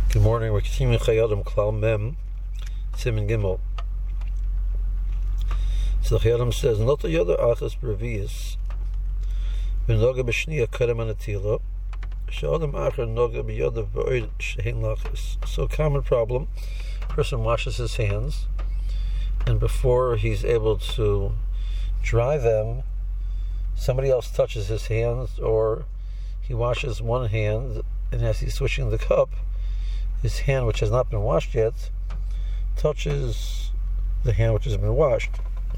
Good morning. We're continuing Chayadim Klal Mem Siman Gimel. So the Chayadim says, "Not a yoder achas brevius, v'noga b'shniya kadem anatila, she'adam acher noga b'yoder v'oid shehin lachas." So, common problem: person washes his hands, and before he's able to dry them, somebody else touches his hands, or he washes one hand, and as he's switching the cup, his hand, which has not been washed yet, touches the hand which has been washed.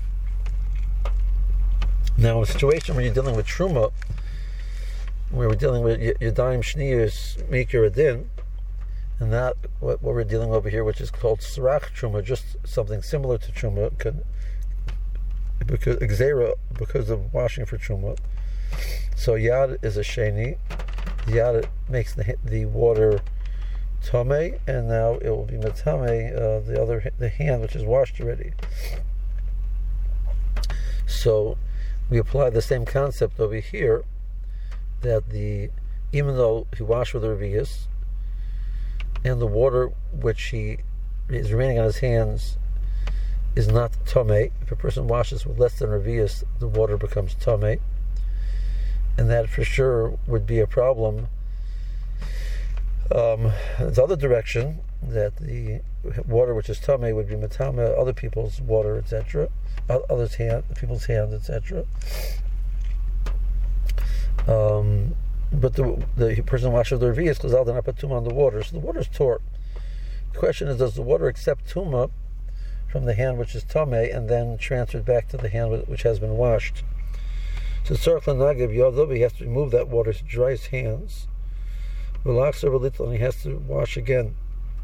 Now, in a situation where you're dealing with Truma, where we're dealing with Yadayim Shniyos Mikir Adin, and not what we're dealing over here, which is called Srach Truma, just something similar to Truma, because of washing for Truma. So Yad is a Sheni. Yad makes the water Tameh, and now it will be Matameh, the hand which is washed already. So we apply the same concept over here, that even though he washed with the Revius, and the water which is remaining on his hands is not Tameh. If a person washes with less than Revius, the water becomes Tameh, and that for sure would be a problem. The other direction, that the water which is tameh would be matame other people's water, etc., people's hands, etc. But the person washes the revius because they'll not put tumah on the water, so the water is tort. The question is, does the water accept tumah from the hand which is tameh and then transferred back to the hand which has been washed? So tzarich l'nagib yadav, he has to remove that water to dry his hands, and he has to wash again.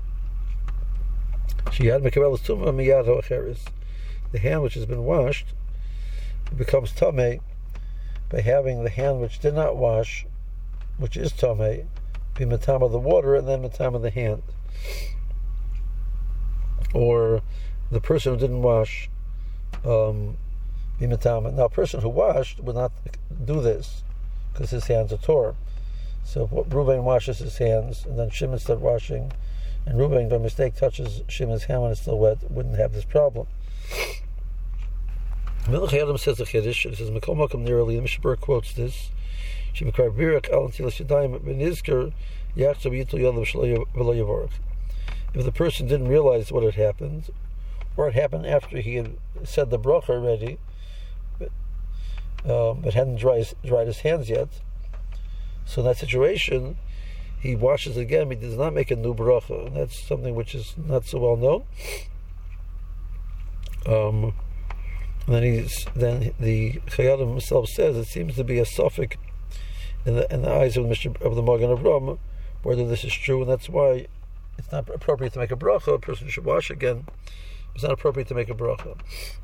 The hand which has been washed becomes tameh by having the hand which did not wash, which is tameh, be matama the water and then matama the hand. Or the person who didn't wash be matama. Now, a person who washed would not do this because his hands are torn. So if Reuben washes his hands, and then Shimon starts washing, and Reuben by mistake touches Shimon's hand when it's still wet, wouldn't have this problem. Melech Adam says the Chiddush. It says Mikol Makom nearly. The Mishnah quotes this. Shemikar Birak Al Ntilas Yadayim Benizker Yachzav Yitul Yadav Shelo Yavorach. If the person didn't realize what had happened, or it happened after he had said the bracha already, but hadn't dried his hands yet, so in that situation, he washes again, but he does not make a new bracha, and that's something which is not so well known. And then the Chayadim himself says it seems to be a suffix in the eyes of the Magen Avraham whether this is true, and that's why it's not appropriate to make a bracha. A person should wash again. It's not appropriate to make a bracha.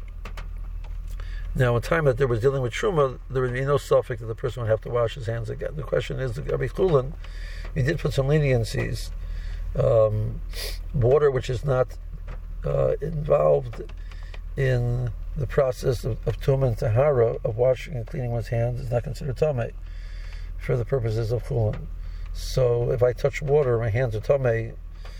Now, in time that there was dealing with Truma, there would be no suffix that the person would have to wash his hands again. The question is, Rabbi Chulin, he did put some leniencies. Water which is not involved in the process of Tumah and Tahara, of washing and cleaning one's hands, is not considered Tameh for the purposes of Chulin. So, if I touch water, my hands are Tameh,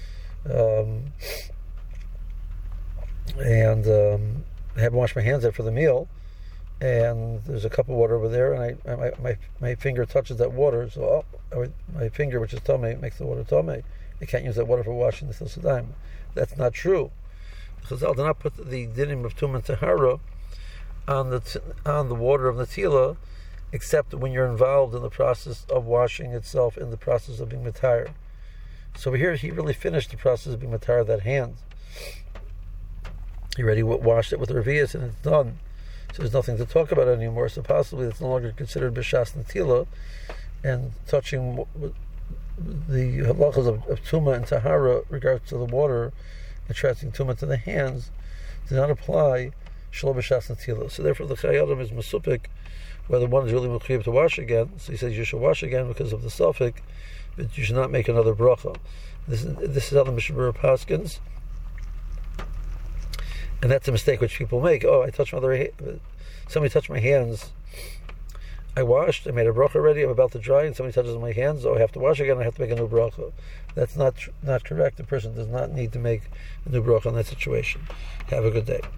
and I haven't washed my hands yet for the meal, and there's a cup of water over there, and my finger touches that water, so my finger, which is tameh, makes the water tameh. I can't use that water for washing the Silsadayim. That's not true. Chazal did not put the dinim of Tumah and Tahara on the water of Natila, except when you're involved in the process of washing itself, in the process of being Matar. So here he really finished the process of being Matar that hand. He already washed it with the Revius, and it's done. So there's nothing to talk about anymore. So possibly it's no longer considered B'shas Natila, and touching the halachas of Tumah and Tahara regards to the water and transferring Tumah to the hands do not apply Shelo B'shas Natila. So therefore the Chayadim is Mesupik whether one is really Mechuyev to wash again. So he says you should wash again because of the suffix, but you should not make another bracha. This is how the Mishnah Berurah paskins. And that's a mistake which people make. Oh, somebody touched my hands I washed, I made a bracha already, I'm about to dry, and somebody touches my hands, so I have to wash again, I have to make a new bracha. That's not correct. The person does not need to make a new bracha in that situation. Have a good day.